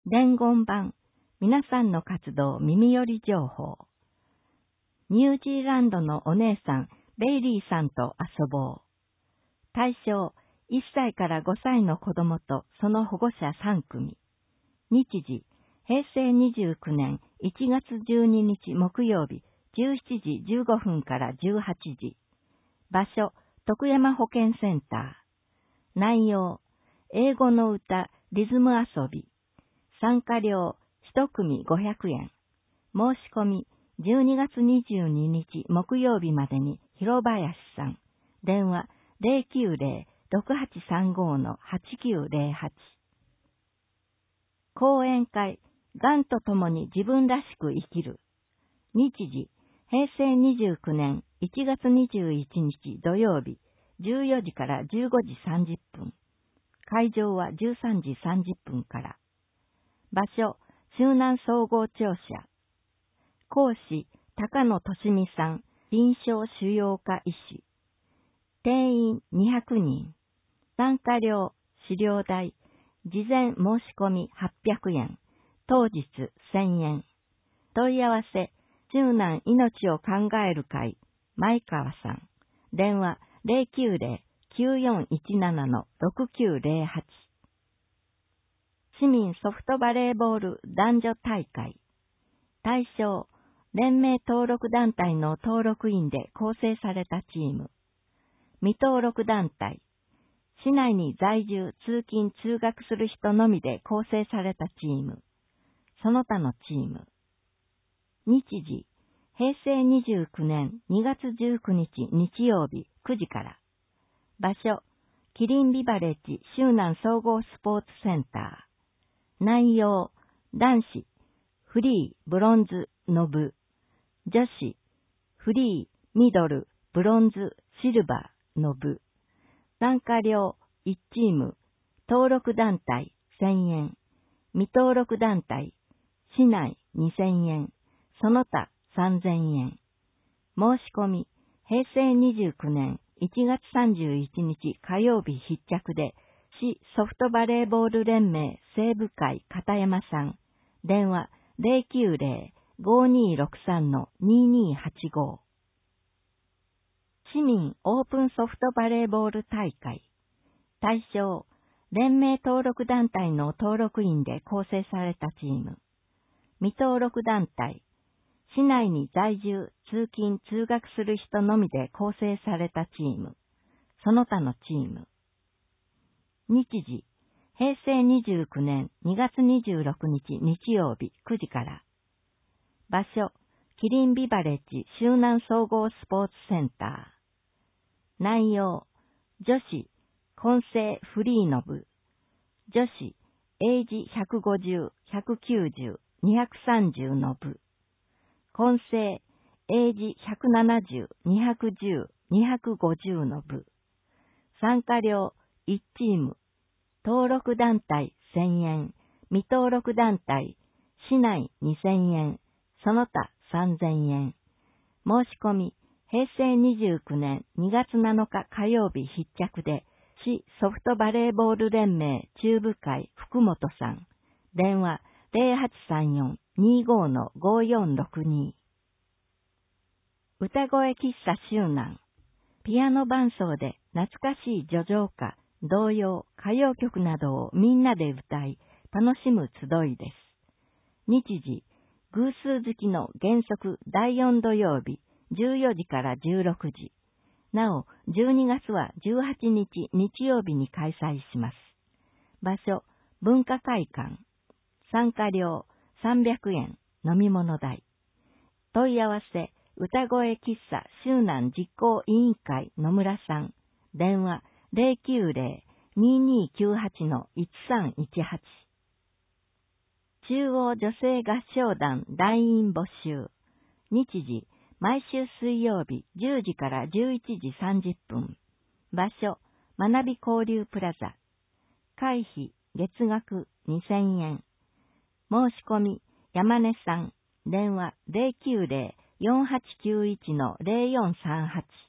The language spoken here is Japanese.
伝言版、皆さんの活動耳寄り情報。ニュージーランドのお姉さん、ベイリーさんと遊ぼう。対象、1歳から5歳の子供とその保護者3組。日時、平成29年1月12日木曜日、17時15分から18時。場所、徳山保健センター。内容、英語の歌、リズム遊び。参加料、1組500円。申し込み、12月22日木曜日までに広林さん。電話、090-6835-8908。講演会、がんとともに自分らしく生きる。日時、平成29年1月21日土曜日、14時から15時30分。会場は13時30分から。場所、周南総合庁舎。講師、高野俊美さん、臨床腫瘍科医師。定員200人。参加料、資料代、事前申し込み800円。当日1000円。問い合わせ、周南命を考える会、前川さん。電話090-9417-6908。市民ソフトバレーボール男女大会。対象、連盟登録団体の登録員で構成されたチーム。未登録団体。市内に在住、通勤、通学する人のみで構成されたチーム。その他のチーム。日時、平成29年2月19日日曜日9時から。場所、キリンビバレッジ周南総合スポーツセンター。内容、男子、フリー、ブロンズの部。女子、フリー、ミドル、ブロンズ、シルバーの部。参加料、1チーム。登録団体、1000円。未登録団体、市内2000円。その他3000円。申し込み、平成29年1月31日火曜日必着で、市ソフトバレーボール連盟西部会片山さん。電話090-5263-2285。市民オープンソフトバレーボール大会。対象、連盟登録団体の登録員で構成されたチーム。未登録団体。市内に在住、通勤、通学する人のみで構成されたチーム。その他のチーム。日時、平成29年2月26日日曜日9時から。場所、キリンビバレッジ周南総合スポーツセンター。内容、女子、混成フリーの部。女子、エイジ150、190、230の部。混成、エイジ170、210、250の部。参加料、1チーム。登録団体1000円。未登録団体、市内2000円。その他3000円。申し込み、平成29年2月7日火曜日必着で、市ソフトバレーボール連盟中部会福本さん。電話0834-25-5462。歌声喫茶周南。ピアノ伴奏で懐かしい叙情歌、童謡、歌謡曲などをみんなで歌い、楽しむ集いです。日時、偶数月の原則第4土曜日、14時から16時。なお、12月は18日日曜日に開催します。場所、文化会館。参加料、300円、飲み物代。問い合わせ、歌声喫茶周南実行委員会野村さん。電話090-2298-1318。中央女性合唱団団員募集。日時、毎週水曜日10時から11時30分。場所、学び交流プラザ。会費、月額2000円。申し込み、山根さん。電話090-4891-0438。